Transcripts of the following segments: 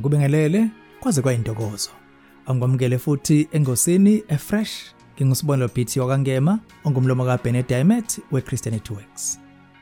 Angikubingelele kwaze kwayintokozo. Angomkele futhi engosini efresh ngingusibonelo Pity wakangema ongumlomo kaBennett Diamond weChristianity Works.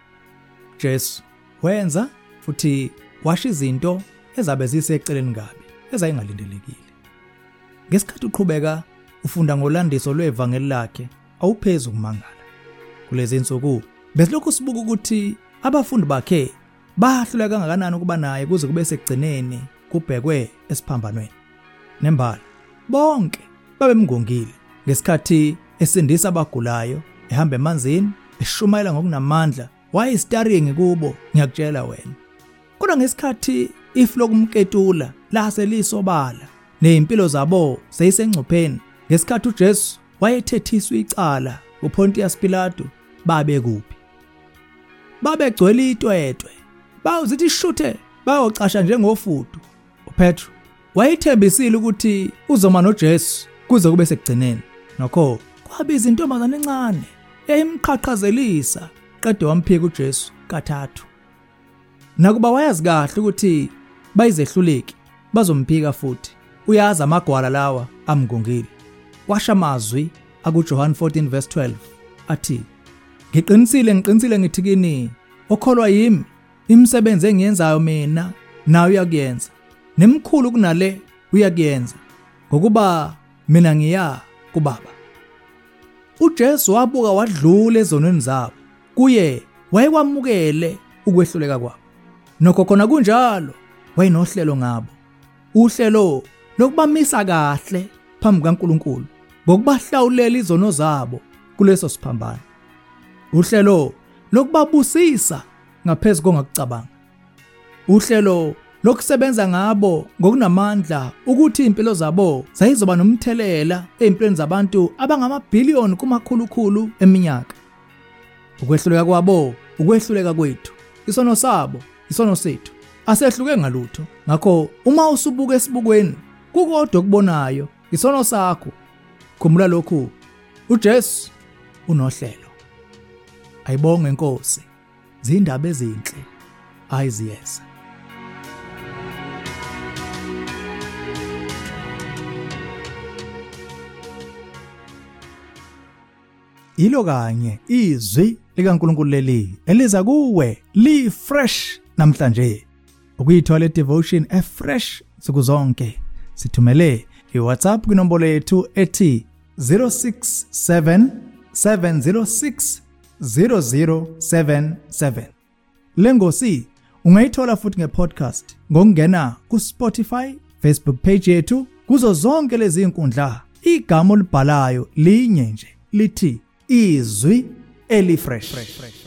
Jesu wenza futhi washa izinto ezabe ziseceleni kabi ezayingalindelekile. Ngesikhathi uqhubeka ufunda ngolandiso lwevangeli lakhe awuphezulu kumangala. Kulezi insuku besilokhu sibuka ukuthi abafundi bakhe bahluleka kangakanani ukuba naye kuze kube sekugcineni kubhekwe esiphambanweni. Nembala bonke babemngongile ngesikhathi esindisa abagulayo ehamba emanzini eshumayela ngokunamandla wayestarring kubo ngiyakutshela wena. Kodwa ngesikhathi ifu lokumketula laselisobala nezimpilo zabo seyisengcupheni ngesikhathi uJesu wayethethiswa icala uPontius Pilato babe kuphi. Babegcwele itwetwe bawuzithi shuthe bayocasha njengofudu. uPetro wayethembisile ukuthi uzoma noJesu kuze kube sekugcineni. Nokho kwabiza intombazana encane eyimqhaqhazelisa qede wamphika uJesu kathathu. Nakuba wayazi kahle ukuthi bayizehluleki bazomphika futhi. Uyazi amagwala lawa amngongile. Washa amazwi akuJohn 14:12 athi, ngiqinisile ngithi kini okholwa yimi imisebenzi engiyenzayo mina nawe uyakuyenza nemkhulu kunale uyakuyenza ngokuba mina ngiya kuBaba. uJesu wabuka wadlula ezonweni zabo kuye wayekwamukele ukwehluleka kwabo. Nokho khona kunjalo wayenohlelo ngabo. Uhlelo lokubamisa kahle phambi kaNkulunkulu ngokubahlawulela izono zabo kuleso siphambano. Uhlelo lokubabusisa ngaphezulu kongakucabanga. Uhlelo lokusebenza ngabo ngokunamandla ukuthi impilo zabo zayizoba nomthelela empilweni zabantu abangamabhiliyoni kumakhulukhulu eminyaka. Ukwehluleka kwabo, ukwehluleka kwethu, isono sabo, isono sethu asehluke ngalutho. Ngakho uma usubuka esibukweni kukodwa okubonayo isono sakho, khumbula lokhu, uJesu unohlelo. Ayibonge Inkosi, zindaba ezinhle ayiziyeza. Ilo kanye izwi likaNkulunkulu leli eliza kuwe li fresh namhlanje. Ukuyithola devotion efresh sikuzonke sithumele iWhatsApp kwinombolo yethu ethi 0677060077. Lengosi ungayithola futhi ngepodcast ngokungena kuSpotify, Facebook page yethu, kuzo zonke lezi inkundla. Igama olibhalayo linye nje lithi izwi elifresh.